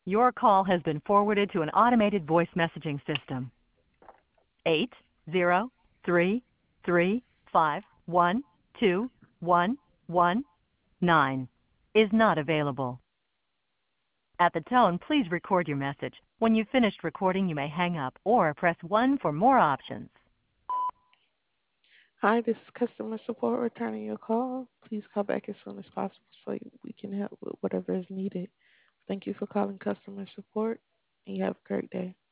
Your call has been forwarded to an automated voice messaging system. 80335121119 is not available. At the tone, please record your message. When you've finished recording, you may hang up or press 1 for more options. Hi, this is customer support returning your call. Please call back as soon as possible so we can help with whatever is needed. Thank you for calling customer support, and you have a great day.